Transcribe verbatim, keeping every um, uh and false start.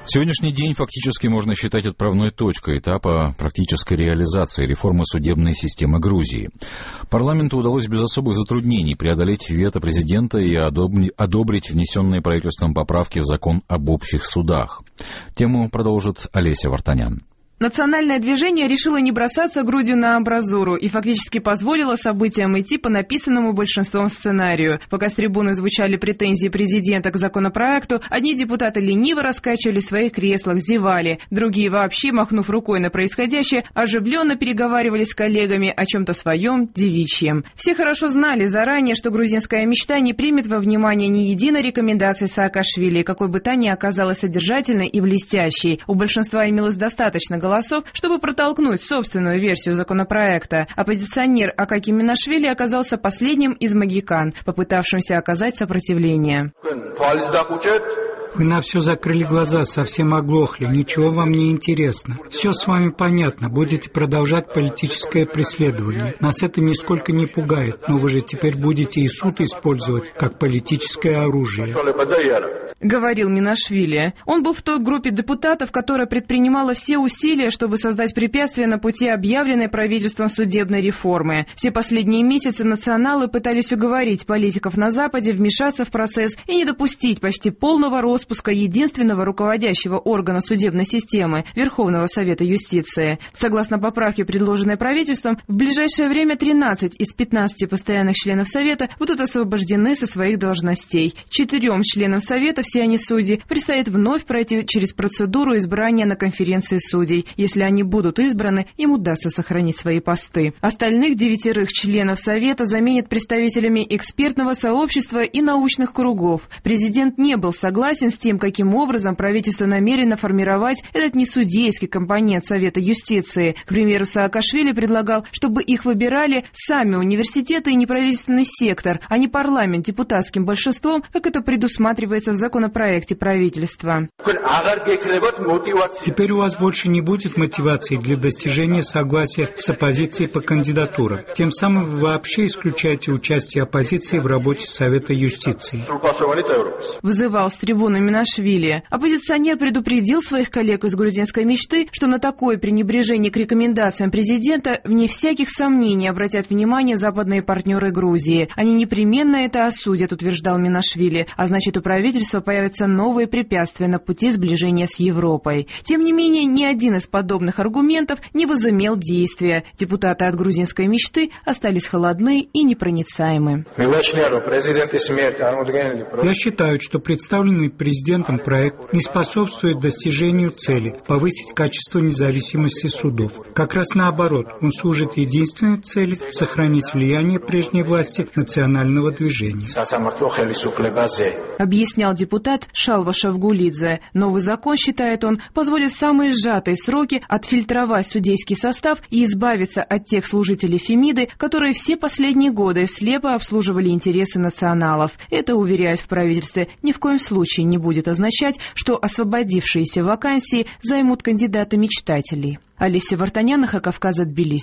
Сегодняшний день фактически можно считать отправной точкой этапа практической реализации реформы судебной системы Грузии. Парламенту удалось без особых затруднений преодолеть вето президента и одобрить внесенные правительством поправки в закон об общих судах. Тему продолжит Олеся Вартанян. Национальное движение решило не бросаться грудью на амбразуру и фактически позволило событиям идти по написанному большинством сценарию. Пока с трибуны звучали претензии президента к законопроекту, одни депутаты лениво раскачивали в своих креслах, зевали, другие вообще, махнув рукой на происходящее, оживленно переговаривались с коллегами о чем-то своем девичьем. Все хорошо знали заранее, что грузинская мечта не примет во внимание ни единой рекомендации Саакашвили, какой бы та ни оказалась содержательной и блестящей. У большинства имелось достаточно голосов, чтобы протолкнуть собственную версию законопроекта. Оппозиционер Акаки Минашвили оказался последним из могикан, попытавшимся оказать сопротивление. Вы на все закрыли глаза, совсем оглохли, ничего вам не интересно. Все с вами понятно, будете продолжать политическое преследование. Нас это нисколько не пугает, но вы же теперь будете и суд использовать как политическое оружие. Говорил Минашвили. Он был в той группе депутатов, которая предпринимала все усилия, чтобы создать препятствия на пути объявленной правительством судебной реформы. Все последние месяцы националы пытались уговорить политиков на Западе вмешаться в процесс и не допустить почти полного роста распуска единственного руководящего органа судебной системы – Верховного Совета Юстиции. Согласно поправке, предложенной правительством, в ближайшее время тринадцать из пятнадцати постоянных членов Совета будут освобождены со своих должностей. Четырем членам Совета, все они судьи, предстоит вновь пройти через процедуру избрания на конференции судей. Если они будут избраны, им удастся сохранить свои посты. Остальных девятерых членов Совета заменят представителями экспертного сообщества и научных кругов. Президент не был согласен с тем, каким образом правительство намерено формировать этот несудейский компонент Совета юстиции. К примеру, Саакашвили предлагал, чтобы их выбирали сами университеты и неправительственный сектор, а не парламент депутатским большинством, как это предусматривается в законопроекте правительства. Теперь у вас больше не будет мотивации для достижения согласия с оппозицией по кандидатурам. Тем самым вы вообще исключаете участие оппозиции в работе Совета юстиции. Вызывал с трибуны Минашвили. Оппозиционер предупредил своих коллег из грузинской мечты, что на такое пренебрежение к рекомендациям президента вне всяких сомнений обратят внимание западные партнеры Грузии. Они непременно это осудят, утверждал Минашвили, а значит, у правительства появятся новые препятствия на пути сближения с Европой. Тем не менее, ни один из подобных аргументов не возымел действия. Депутаты от грузинской мечты остались холодны и непроницаемы. Я считаю, что представленный президентом проект не способствует достижению цели – повысить качество независимости судов. Как раз наоборот, он служит единственной цели – сохранить влияние прежней власти национального движения. Объяснял депутат Шалва Шавгулидзе. Новый закон, считает он, позволит в самые сжатые сроки отфильтровать судейский состав и избавиться от тех служителей Фемиды, которые все последние годы слепо обслуживали интересы националов. Это, уверяют в правительстве, ни в коем случае не будет означать, что освободившиеся вакансии займут кандидаты-мечтатели. Олеся Вартанян, Кавказа, Тбилиси.